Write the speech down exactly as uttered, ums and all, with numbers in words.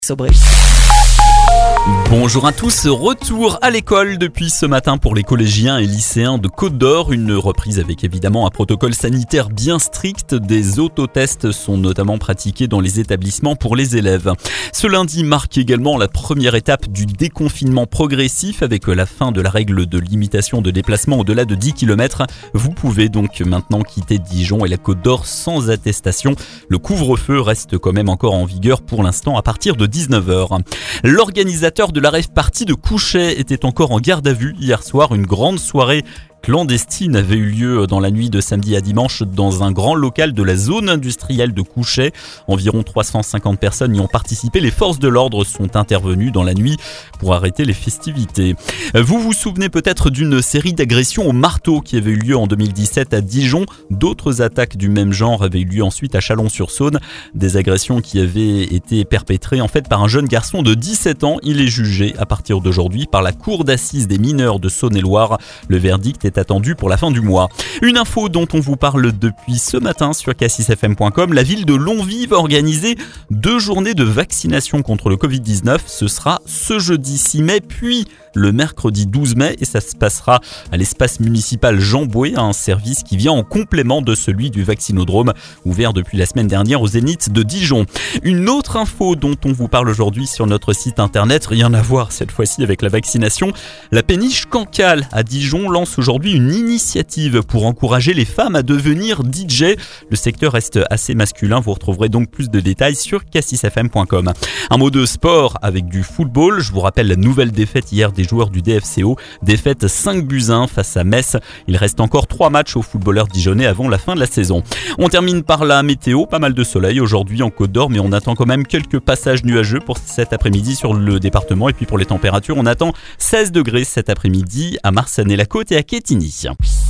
Sobre. Bonjour à tous, retour à l'école depuis ce matin pour les collégiens et lycéens de Côte-d'Or. Une reprise avec évidemment un protocole sanitaire bien strict. Des autotests sont notamment pratiqués dans les établissements pour les élèves. Ce lundi marque également la première étape du déconfinement progressif avec la fin de la règle de limitation de déplacement au-delà de dix kilomètres. Vous pouvez donc maintenant quitter Dijon et la Côte-d'Or sans attestation. Le couvre-feu reste quand même encore en vigueur pour l'instant à partir de dix-neuf heures. L'organisateur de la rave party de Couchet était encore en garde à vue hier soir. Une grande soirée clandestine avait eu lieu dans la nuit de samedi à dimanche dans un grand local de la zone industrielle de Couchet. Environ trois cent cinquante personnes y ont participé. Les forces de l'ordre sont intervenues dans la nuit pour arrêter les festivités. Vous vous souvenez peut-être d'une série d'agressions au marteau qui avait eu lieu en deux mille dix-sept à Dijon. D'autres attaques du même genre avaient eu lieu ensuite à Chalon-sur-Saône. Des agressions qui avaient été perpétrées en fait par un jeune garçon de dix-sept ans. Il est jugé à partir d'aujourd'hui par la cour d'assises des mineurs de Saône-et-Loire. Le verdict est attendu pour la fin du mois. Une info dont on vous parle depuis ce matin sur cassis f m point com. La ville de Longwy va organiser deux journées de vaccination contre le covid dix-neuf. Ce sera ce jeudi six mai, puis le mercredi douze mai, et ça se passera à l'espace municipal Jean Boué, un service qui vient en complément de celui du vaccinodrome, ouvert depuis la semaine dernière au Zénith de Dijon. Une autre info dont on vous parle aujourd'hui sur notre site internet, rien à voir cette fois-ci avec la vaccination. La péniche Cancale à Dijon lance aujourd'hui une initiative pour encourager les femmes à devenir D J. Le secteur reste assez masculin, vous retrouverez donc plus de détails sur cassis f m point com. Un mot de sport avec du football. Je vous rappelle la nouvelle défaite hier des joueurs du D F C O, défaite cinq buts à un face à Metz. Il reste encore trois matchs aux footballeurs dijonnais avant la fin de la saison. On termine par la météo, pas mal de soleil aujourd'hui en Côte-d'Or, mais on attend quand même quelques passages nuageux pour cet après-midi sur le département. Et puis pour les températures, on attend seize degrés cet après-midi à Marsanne-et-la-Côte et à Quetigny.